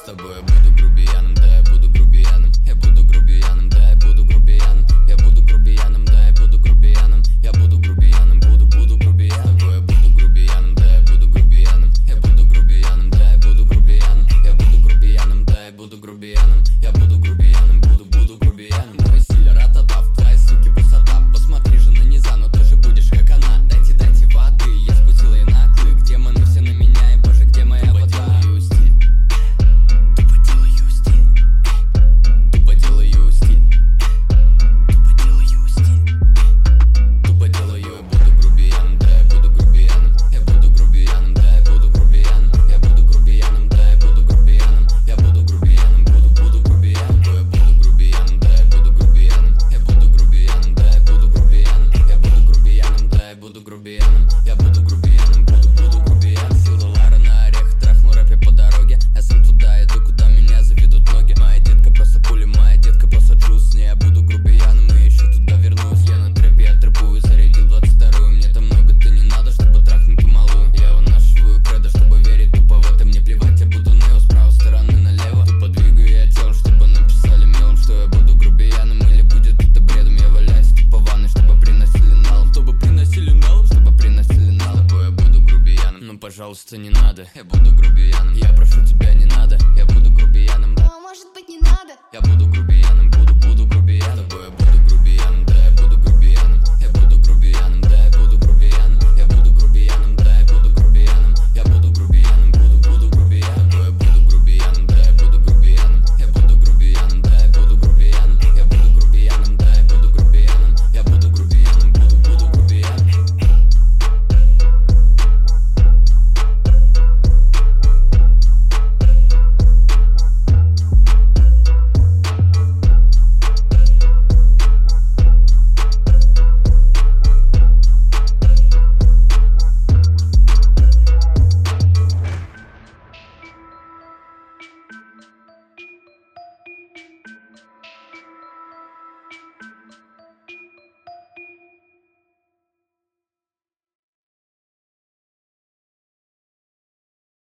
тобой я буду грубияном, да, я буду грубияном. Я буду грубияном, да, я буду грубияном. Я буду грубияном, да, я буду грубияном. Я буду грубияном, буду грубияном. С тобой я буду грубияном, да, я буду грубияном. Я буду грубияном, да, я буду грубияном. Я буду грубияном, да, я буду грубияном. Я буду грубияном, буду грубияном. Мой стиль ратата, в твоей суке высота. Посмотри же на низа, но ты же будешь как она. Дайте воды, я спустил ей на клык. Демоны все на меня, и боже, где моя вода? Тупо делаю стиль. Тупо делаю стиль. Тупо делаю стиль. Тупо делаю, я буду грубияном, да, я буду грубияном. Я буду грубияном, да, я буду грубияном. Я буду грубияном, да, я буду грубияном. Я буду грубияном, буду грубияном. Я буду грубияном, да, я буду грубияном. Я буду грубияном, да, я буду грубияном. Я буду грубияном, да, я буду грубияном. Я буду грубияном, буду грубияном. Сила Лара на орех, трахну рэпе по дороге. Я сам туда иду, куда меня заведут ноги. Моя детка просто пуля, моя детка просто джуз. Не, я буду грубияном и еще туда вернусь. Я на трэпе, я трэпую, зарядил 22-ю. Мне там много-то не надо, чтобы трахнуть ту малую. Я вынашиваю кредо, чтобы верить тупо в это. Мне плевать, я буду нео с правой стороны налево. Тупо двигаю я телом, чтобы написали мелом, что я буду грубияном. Или будет это бредом, я валяюсь тупо в ванной, чтобы приносили налом. Чтобы приносили налом, чтобы приносили налом. Я буду грубияном, ну пожалуйста не надо. Я буду грубияном, я прошу тебя не надо. Я буду грубияном, Но может быть не надо. я буду грубияном, буду грубияном. С тобой я буду